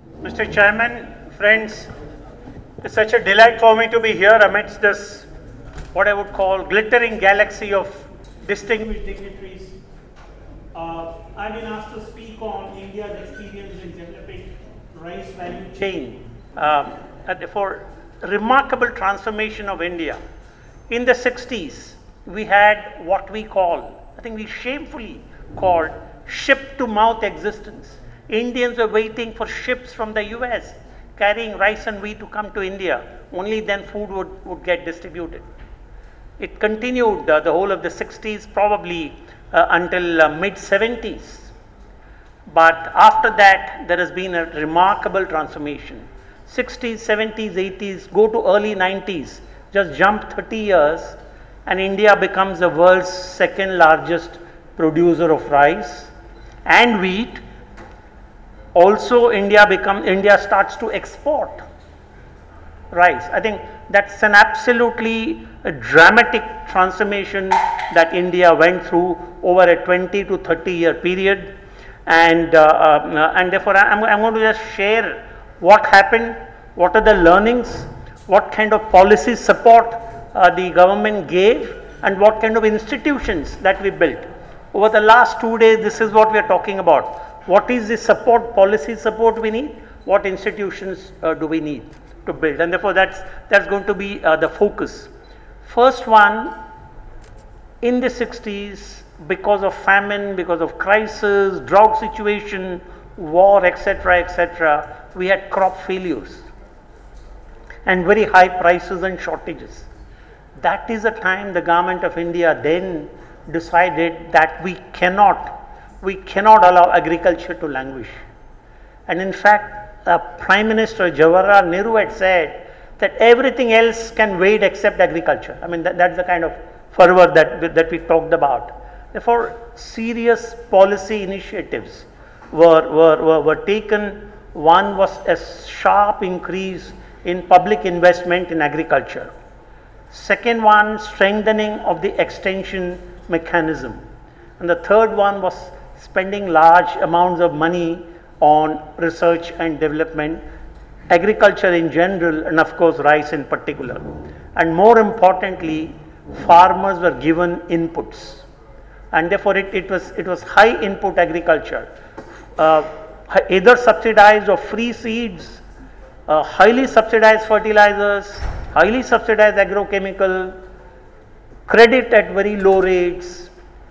Mr. Chairman, friends, it's such a delight for me to be here amidst this, what I would call, glittering galaxy of distinguished dignitaries. I've been asked to speak on India's experience in developing rice value chain for remarkable transformation of India. In the 60s, we had what we call, I think we shamefully called, ship-to-mouth existence. Indians were waiting for ships from the US carrying rice and wheat to come to India. Only then food would get distributed. It continued the whole of the 60s, probably until mid-70s. But after that, there has been a remarkable transformation. 60s, 70s, 80s, go to early 90s, just jump 30 years, and India becomes the world's second largest producer of rice and wheat. Also, India starts to export rice. I think that's an absolutely dramatic transformation that India went through over a 20 to 30 year period, and therefore I'm going to just share what happened, what are the learnings, what kind of policy support the government gave, and what kind of institutions that we built. Over the last 2 days, this is what we are talking about. What is the support, policy support we need? What institutions do we need to build? And therefore, that's going to be the focus. First one, in the 60s, because of famine, because of crisis, drought situation, war, etc., we had crop failures and very high prices and shortages. That is the time the government of India then decided that we cannot allow agriculture to languish. And in fact, Prime Minister Jawaharlal Nehru had said that everything else can wait except agriculture. I mean, that's the kind of fervor that we talked about. Therefore, serious policy initiatives were taken. One was a sharp increase in public investment in agriculture. Second one, strengthening of the extension mechanism. And the third one was spending large amounts of money on research and development, agriculture in general, and of course rice in particular. And more importantly, farmers were given inputs, and therefore it was high input agriculture, either subsidized or free seeds, highly subsidized fertilizers, highly subsidized agrochemical, credit at very low rates,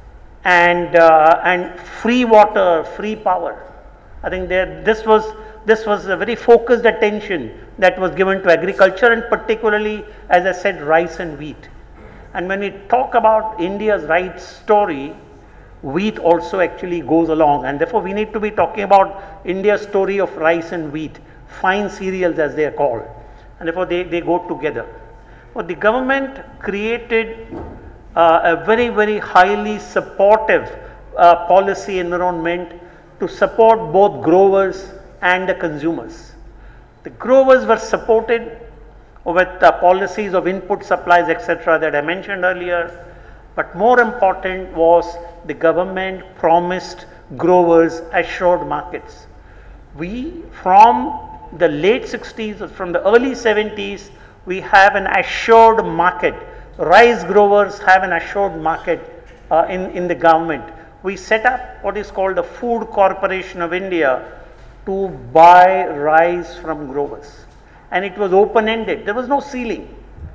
and free water, free power. I think this was a very focused attention that was given to agriculture, and particularly, as I said, rice and wheat. And when we talk about India's rice story, wheat also actually goes along, and therefore we need to be talking about India's story of rice and wheat, fine cereals as they are called, and therefore they go together. Well, the government created a very, very highly supportive policy environment to support both growers and the consumers. The growers were supported with policies of input supplies, etc., that I mentioned earlier. But more important was the government promised growers assured markets. We, from the late 60s, or from the early 70s, we have an assured market. Rice growers have an assured market in the government. We set up what is called the Food Corporation of India to buy rice from growers, and it was open-ended. There was no ceiling.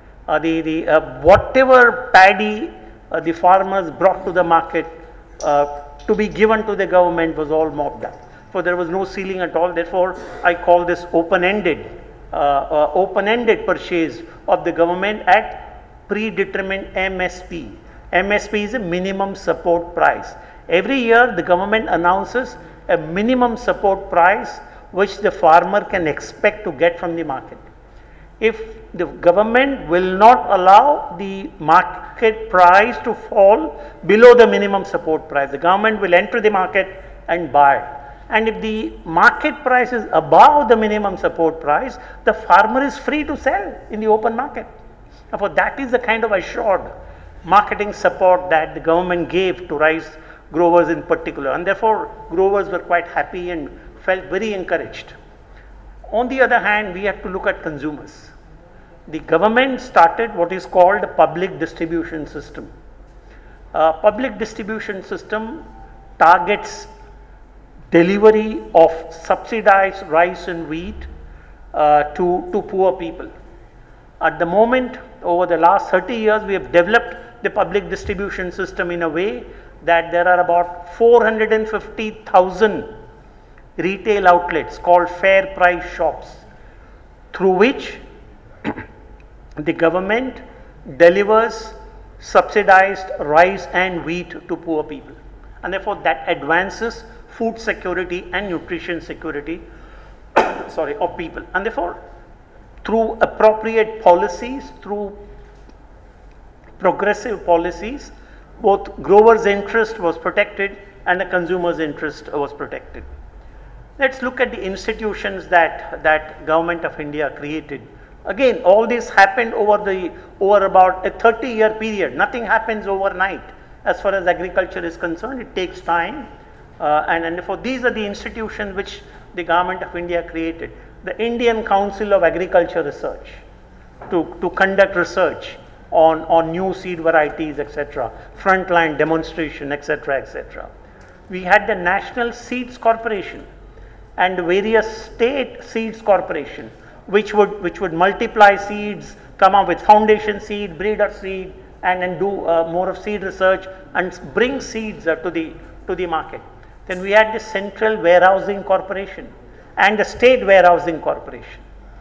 Whatever paddy the farmers brought to the market to be given to the government was all mopped up. So there was no ceiling at all. Therefore, I call this open-ended purchase of the government at predetermined MSP. MSP is a minimum support price. Every year the government announces a minimum support price which the farmer can expect to get from the market. If the government will not allow the market price to fall below the minimum support price, the government will enter the market and buy. And if the market price is above the minimum support price, the farmer is free to sell in the open market. Therefore, that is the kind of assured marketing support that the government gave to rice growers in particular, and therefore growers were quite happy and felt very encouraged. On the other hand, we have to look at consumers. The government started what is called a public distribution system. Public distribution system targets delivery of subsidized rice and wheat to poor people. At the moment, over the last 30 years, we have developed the public distribution system in a way that there are about 450,000 retail outlets called fair price shops, through which the government delivers subsidized rice and wheat to poor people, and therefore that advances food security and nutrition security of people. And therefore, through appropriate policies, through progressive policies, both growers' interest was protected and the consumer's interest was protected. Let's look at the institutions that Government of India created. Again, all this happened over about a 30-year period. Nothing happens overnight. As far as agriculture is concerned, it takes time, and therefore these are the institutions which the Government of India created. The Indian Council of Agriculture Research, to conduct research on new seed varieties, etc., frontline demonstration, etc., etc. We had the National Seeds Corporation and various state seeds corporation, which would multiply seeds, come up with foundation seed, breeder seed, and do more of seed research and bring seeds to the market. Then we had the Central Warehousing Corporation and the State Warehousing Corporation,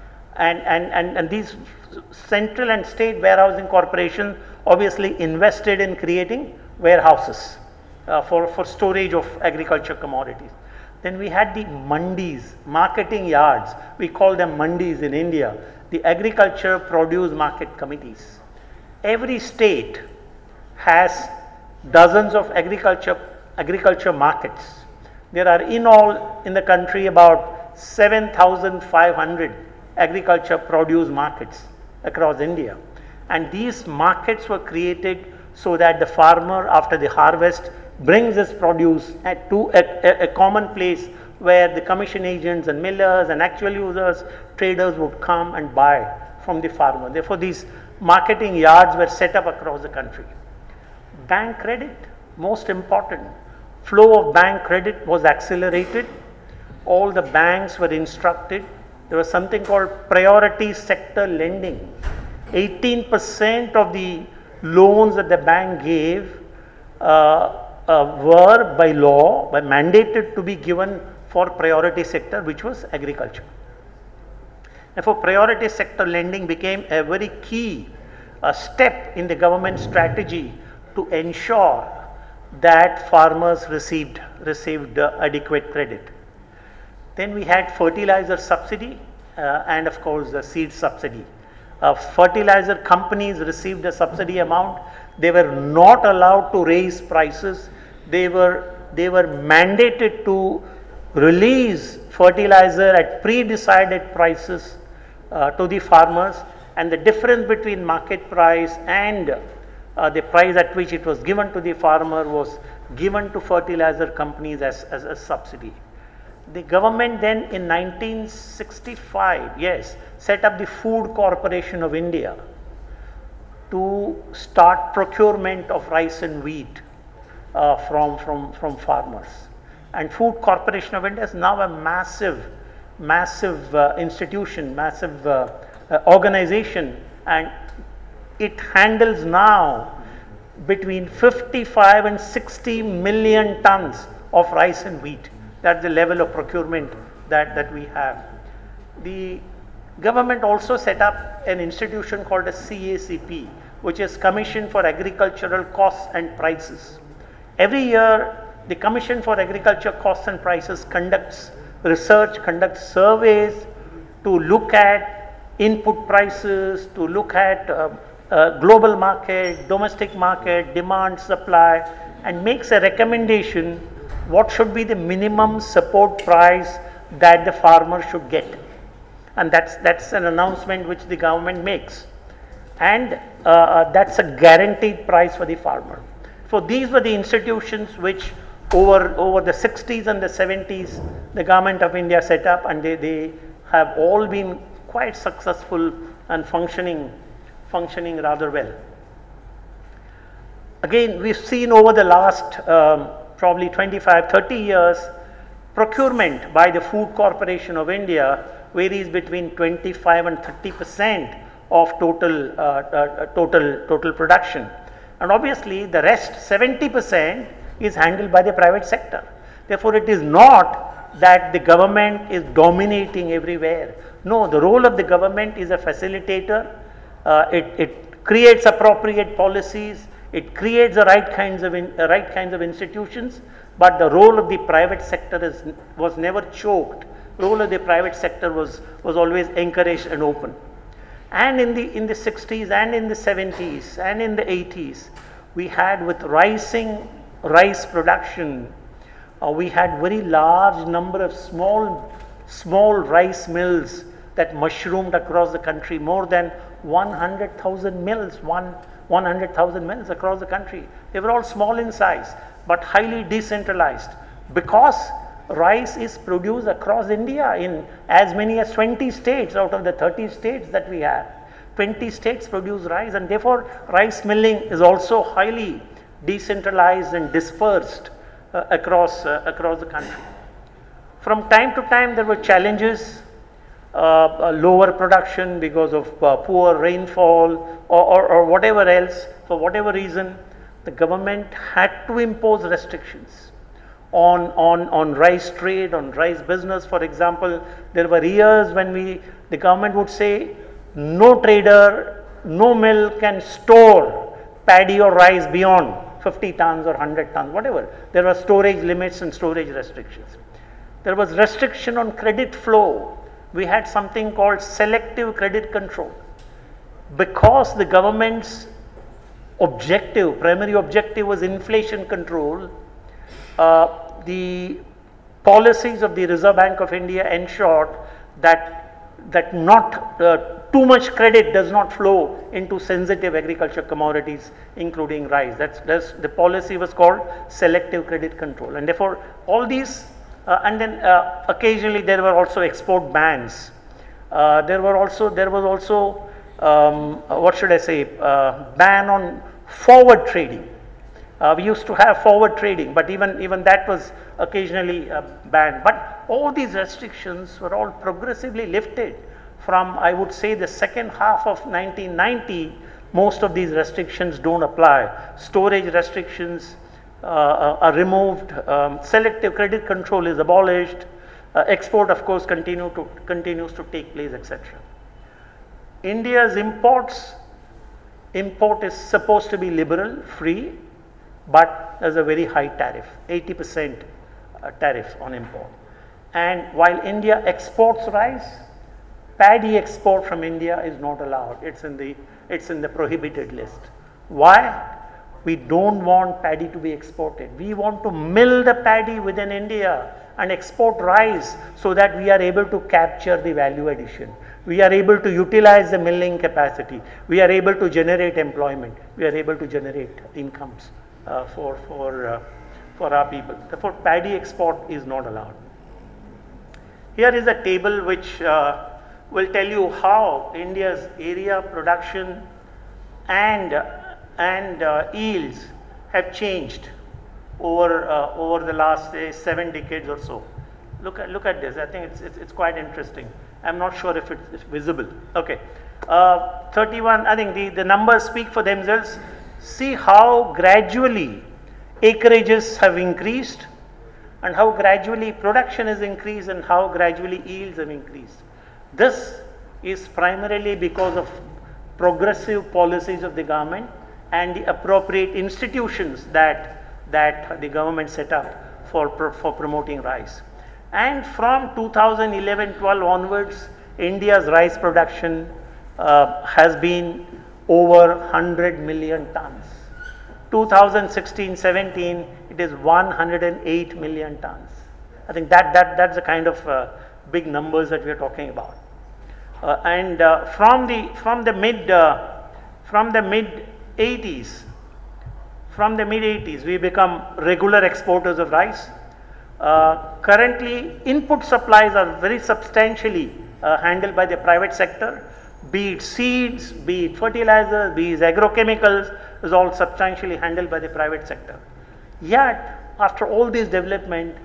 and these central and state warehousing corporation obviously invested in creating warehouses for storage of agriculture commodities. Then we had the mandis, marketing yards. We call them mandis in India, the agriculture produce market committees. Every state has dozens of agriculture markets. There are in all in the country about 7,500 agriculture produce markets across India. And these markets were created so that the farmer, after the harvest, brings his produce to a common place where the commission agents and millers and actual users, traders would come and buy from the farmer. Therefore, these marketing yards were set up across the country. Bank credit, most important. Flow of bank credit was accelerated. All the banks were instructed. There was something called priority sector lending. 18% of the loans that the bank gave were by law, mandated to be given for priority sector, which was agriculture. Therefore, priority sector lending became a very key step in the government strategy to ensure that farmers received adequate credit. Then we had fertilizer subsidy and of course the seed subsidy. Fertilizer companies received a subsidy amount. They were not allowed to raise prices. They were mandated to release fertilizer at pre-decided prices to the farmers, and the difference between market price and the price at which it was given to the farmer was given to fertilizer companies as a subsidy. The government then in 1965, set up the Food Corporation of India to start procurement of rice and wheat from farmers. And Food Corporation of India is now a massive institution, massive organization, and it handles now between 55 and 60 million tons of rice and wheat. That's the level of procurement that we have. The government also set up an institution called a CACP, which is Commission for Agricultural Costs and Prices. Every year, the Commission for Agriculture Costs and Prices conducts research, conducts surveys to look at input prices, to look at global market, domestic market, demand, supply, and makes a recommendation what should be the minimum support price that the farmer should get. And that's an announcement which the government makes. And that's a guaranteed price for the farmer. So these were the institutions which over the 60s and the 70s the government of India set up, and they have all been quite successful and functioning rather well. Again, we've seen over the last probably 25, 30 years, procurement by the Food Corporation of India varies between 25 and 30% of total production. And obviously, the rest 70% is handled by the private sector. Therefore, it is not that the government is dominating everywhere. No, the role of the government is a facilitator. It creates appropriate policies. It creates the right kinds of institutions. But the role of the private sector was never choked. Role of the private sector was always encouraged and open. And in the 60s and in the 70s and in the 80s, we had, with rising rice production, we had very large number of small rice mills that mushroomed across the country, more than 100,000 mills, 100,000 mills across the country. They were all small in size, but highly decentralized, because rice is produced across India in as many as 20 states out of the 30 states that we have. 20 states produce rice, and therefore rice milling is also highly decentralized and dispersed across the country. From time to time there were challenges, lower production because of poor rainfall or whatever else. For whatever reason, the government had to impose restrictions on rice trade, on rice business. For example, there were years when the government would say no trader, no mill can store paddy or rice beyond 50 tons or 100 tons, whatever. There were storage limits and storage restrictions. There was restriction on credit flow. We had something called selective credit control. Because the government's primary objective was inflation control, the policies of the Reserve Bank of India ensured that not too much credit does not flow into sensitive agriculture commodities, including rice. The policy was called selective credit control, and therefore all these and then occasionally there were also export bans. There was also what should I say, ban on forward trading. We used to have forward trading, but even that was occasionally banned. But all these restrictions were all progressively lifted from, I would say, the second half of 1990. Most of these restrictions don't apply. Storage restrictions are removed. Selective credit control is abolished. Export, of course, continues to take place, etc. India's import is supposed to be liberal, free, but there's a very high tariff, 80% tariff on import. And while India exports rice, paddy export from India is not allowed. It's in the prohibited list. Why? We don't want paddy to be exported. We want to mill the paddy within India and export rice so that we are able to capture the value addition. We are able to utilize the milling capacity. We are able to generate employment. We are able to generate incomes for our people. Therefore, paddy export is not allowed. Here is a table which will tell you how India's area, production and yields have changed over the last, say, 7 decades or so. Look at this. I think it's quite interesting. I'm not sure if it's visible. Okay, 31. I think the numbers speak for themselves. See how gradually acreages have increased, and how gradually production has increased, and how gradually yields have increased. This is primarily because of progressive policies of the government and the appropriate institutions that the government set up for promoting rice. And from 2011-12 onwards, India's rice production has been over 100 million tons. 2016-17, it is 108 million tons. I think that's the kind of big numbers that we are talking about. And from the mid 80s, we become regular exporters of rice. Currently, input supplies are very substantially handled by the private sector, be it seeds, be it fertilizers, be it agrochemicals, is all substantially handled by the private sector. Yet, after all this development,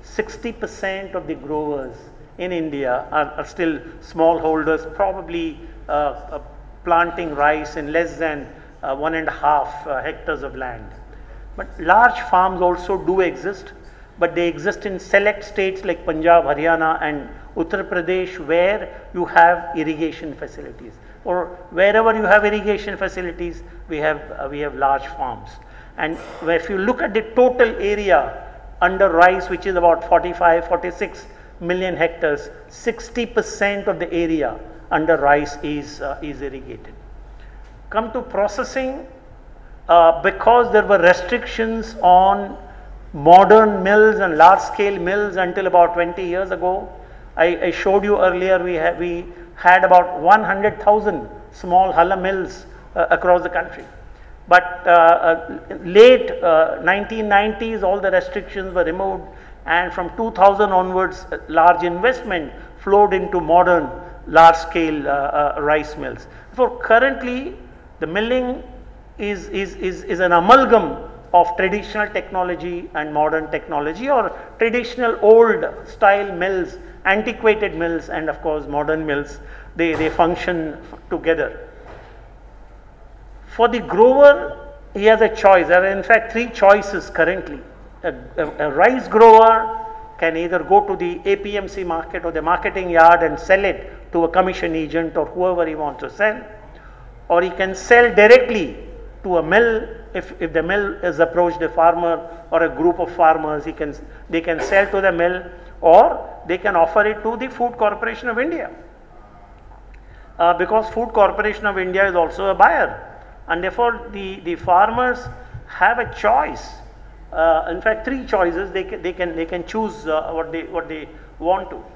60% of the growers in India are still smallholders, probably planting rice in less than 1.5 hectares of land. But large farms also do exist, but they exist in select states like Punjab, Haryana and Uttar Pradesh, where you have irrigation facilities, or wherever you have irrigation facilities, we have large farms. And if you look at the total area under rice, which is about 46 million hectares, 60% of the area under rice is irrigated. Come to processing, because there were restrictions on modern mills and large scale mills until about 20 years ago. I showed you earlier we had about 100,000 small hulla mills across the country. But late 1990s, all the restrictions were removed, and from 2000 onwards, large investment flowed into modern large scale rice mills. So currently, the milling is an amalgam of traditional technology and modern technology, or traditional old style mills, antiquated mills, and of course modern mills. They function together. For the grower, he has a choice. There are in fact 3 choices currently. A rice grower can either go to the APMC market or the marketing yard and sell it to a commission agent or whoever he wants to sell, or he can sell directly to a mill. If the mill has approached a farmer or a group of farmers, they can sell to the mill, or they can offer it to the Food Corporation of India, because Food Corporation of India is also a buyer, and therefore the farmers have a choice. In fact, 3 choices. They can choose what they want to.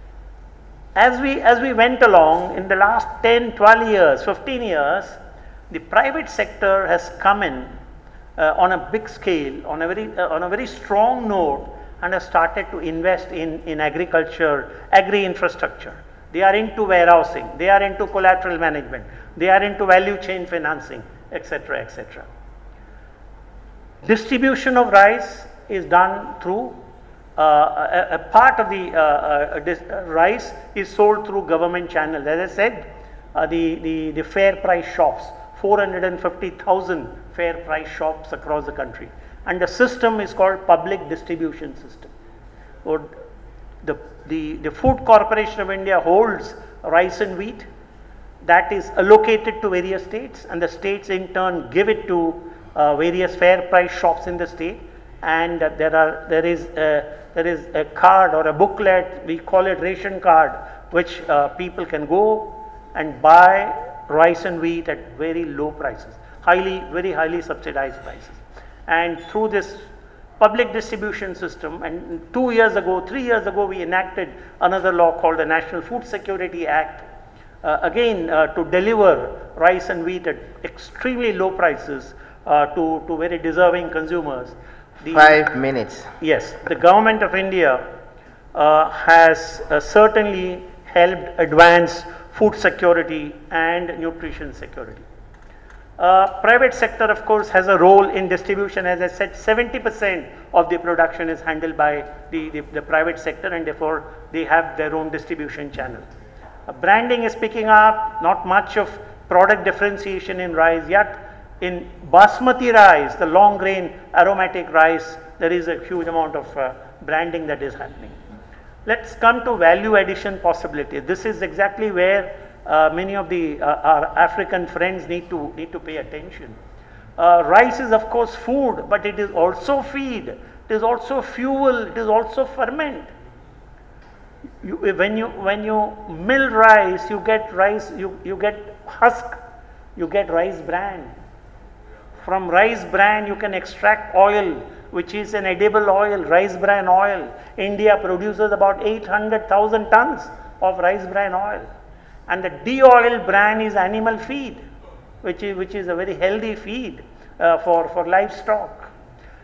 As we went along in the last 10, 12 years, 15 years, the private sector has come in on a big scale, on a very strong note, and has started to invest in agriculture, agri-infrastructure. They are into warehousing, they are into collateral management, they are into value chain financing, etc., etc. Distribution of rice is done through a part of the rice is sold through government channels. As I said, the fair price shops, 450,000 fair price shops across the country, and the system is called public distribution system. The Food Corporation of India holds rice and wheat that is allocated to various states, and the states in turn give it to various fair price shops in the state, and there is a card or a booklet, we call it ration card, which people can go and buy rice and wheat at very low prices, very highly subsidized prices. And through this public distribution system, and 2 years ago, 3 years ago, we enacted another law called the National Food Security Act, again to deliver rice and wheat at extremely low prices to very deserving consumers. 5 minutes. Yes, the government of India has certainly helped advance food security and nutrition security. Private sector, of course, has a role in distribution. As I said, 70% of the production is handled by the private sector, and therefore they have their own distribution channel. Branding is picking up, not much of product differentiation in rice yet. In basmati rice, the long grain aromatic rice, there is a huge amount of branding that is happening. Let's come to value addition possibility. This is exactly where many of our African friends need to pay attention. Rice is of course food, but it is also feed, it is also fuel, it is also ferment. When you mill rice, you get rice, you get husk, you get rice bran. From rice bran you can extract oil, which is an edible oil, rice bran oil. India produces about 800,000 tons of rice bran oil. And the de-oiled bran is animal feed, which is a very healthy feed for livestock.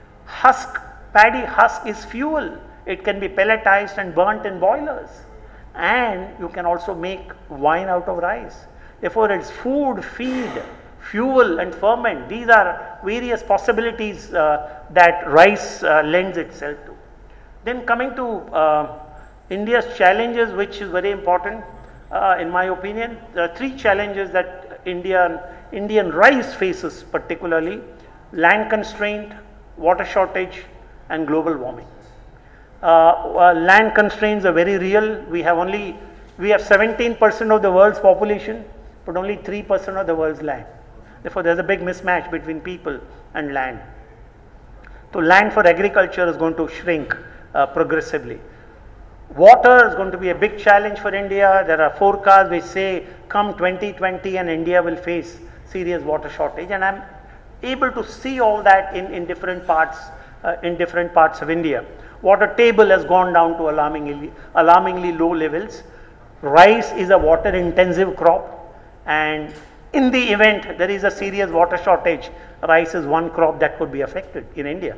Husk, paddy husk is fuel. It can be pelletized and burnt in boilers. and you can also make wine out of rice. Therefore, it's food, feed, fuel and ferment. These are various possibilities that rice lends itself to. Then coming to India's challenges, which is very important in my opinion. There are three challenges that Indian rice faces, particularly: land constraint, water shortage and global warming. Land constraints are very real. We have 17% of the world's population, but only 3% of the world's land. Therefore, there's a big mismatch between people and land. So land for agriculture is going to shrink progressively. Water is going to be a big challenge for India. There are forecasts which say come 2020 and India will face serious water shortage, and I'm able to see all that in different parts of India. Water table has gone down to alarmingly low levels. Rice is a water intensive crop, and in the event there is a serious water shortage, rice is one crop that could be affected in India,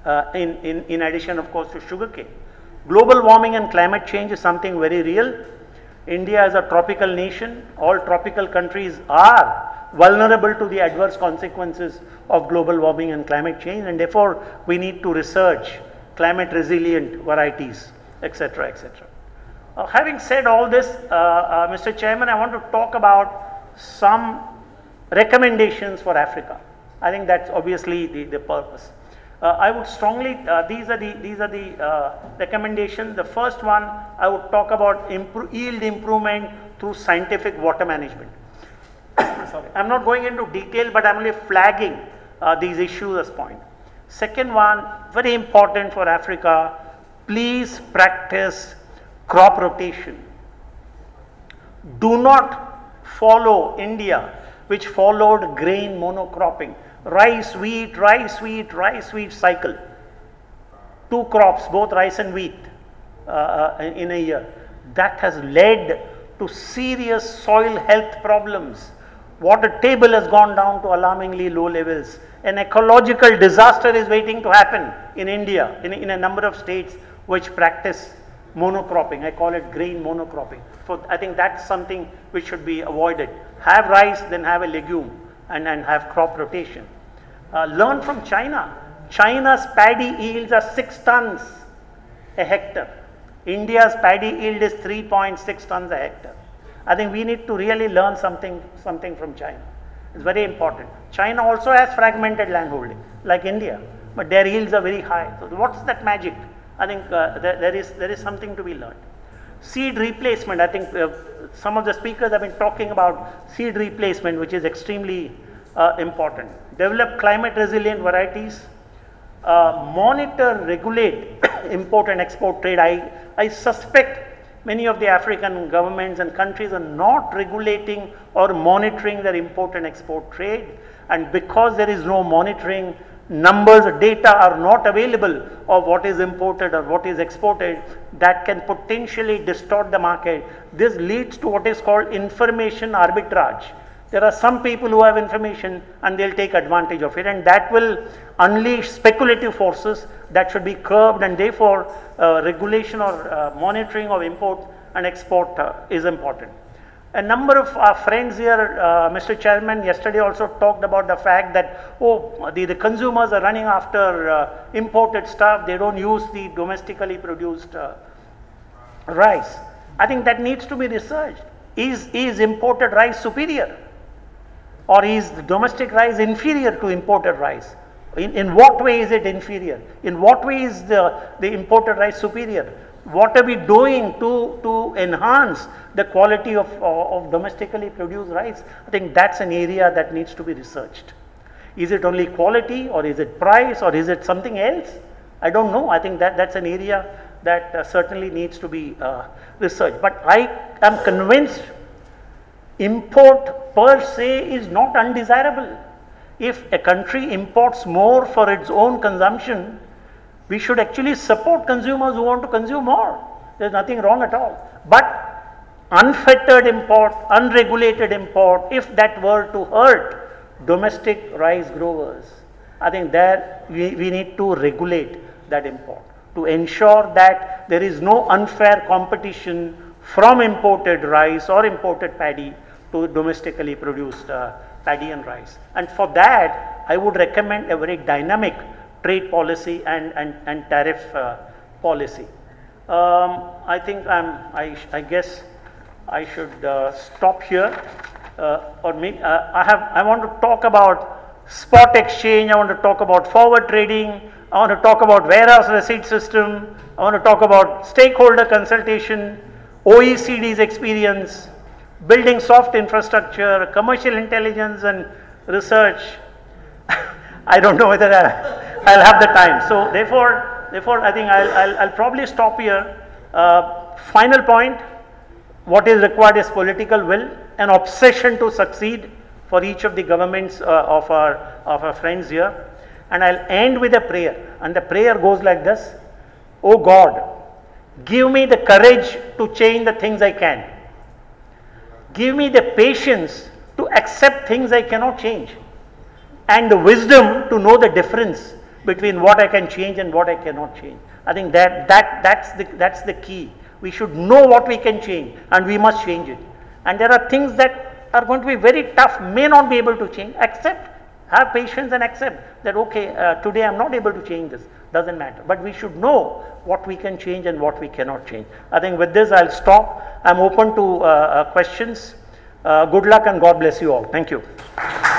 in addition of course to sugarcane. Global warming and climate change is something very real. India is a tropical nation. All tropical countries are vulnerable to the adverse consequences of global warming and climate change, and therefore we need to research climate resilient varieties, etc., etc. Having said all this, Mr. Chairman, I want to talk about some recommendations for Africa. I think that's obviously the purpose. I would strongly, these are the recommendations. The first one, I would talk about yield improvement through scientific water management. Sorry, I'm not going into detail, but I'm only flagging these issues as point. Second one, very important for Africa, please practice crop rotation. Do not follow India, which followed grain monocropping. Rice, wheat, rice, wheat, rice, wheat cycle. Two crops, both rice and wheat in a year. That has led to serious soil health problems. Water table has gone down to alarmingly low levels. An ecological disaster is waiting to happen in India, in a number of states which practice monocropping. I call it grain monocropping. So I think that's something which should be avoided. Have rice, then have a legume, and have crop rotation. Learn from China. China's paddy yields are 6 tons a hectare. India's paddy yield is 3.6 tons a hectare. I think we need to really learn something from China. It's very important. China also has fragmented landholding like India, but their yields are very high. So what's that magic? I think there is something to be learned. Seed replacement. I think some of the speakers have been talking about seed replacement, which is extremely important. Develop climate resilient varieties. Monitor, regulate import and export trade. I suspect many of the African governments and countries are not regulating or monitoring their import and export trade, and because there is no monitoring, numbers, data are not available of what is imported or what is exported, that can potentially distort the market. This leads to what is called information arbitrage. There are some people who have information and they'll take advantage of it, and that will unleash speculative forces that should be curbed, and therefore regulation or monitoring of import and export is important. A number of our friends here, Mr. Chairman, yesterday also talked about the fact that, the consumers are running after imported stuff, they don't use the domestically produced rice. I think that needs to be researched. Is imported rice superior? Or is the domestic rice inferior to imported rice? In what way is it inferior? In what way is the imported rice superior? What are we doing to enhance the quality of domestically produced rice? I think that's an area that needs to be researched. Is it only quality, or is it price, or is it something else? I don't know. I think that's an area that certainly needs to be researched. But I am convinced import per se is not undesirable. If a country imports more for its own consumption, we should actually support consumers who want to consume more. There's nothing wrong at all. But unfettered import, unregulated import, if that were to hurt domestic rice growers, I think there we need to regulate that import to ensure that there is no unfair competition from imported rice or imported paddy to domestically produced paddy and rice. And for that, I would recommend a very dynamic trade policy and tariff policy. I think I guess I should stop here. Or maybe I want to talk about spot exchange. I want to talk about forward trading. I want to talk about warehouse receipt system. I want to talk about stakeholder consultation, OECD's experience, building soft infrastructure, commercial intelligence and research. I don't know whether I'll have the time. So therefore I think I'll probably stop here. Final point, what is required is political will, an obsession to succeed for each of the governments of our friends here. And I'll end with a prayer, and the prayer goes like this: Oh God, give me the courage to change the things I can. Give me the patience to accept things I cannot change, and the wisdom to know the difference between what I can change and what I cannot change. I think that's the key. We should know what we can change, and we must change it. And there are things that are going to be very tough, may not be able to change. Accept, have patience and accept that, okay, today I'm not able to change this, doesn't matter. But we should know what we can change and what we cannot change. I think with this I'll stop. I'm open to questions. Good luck and God bless you all. Thank you.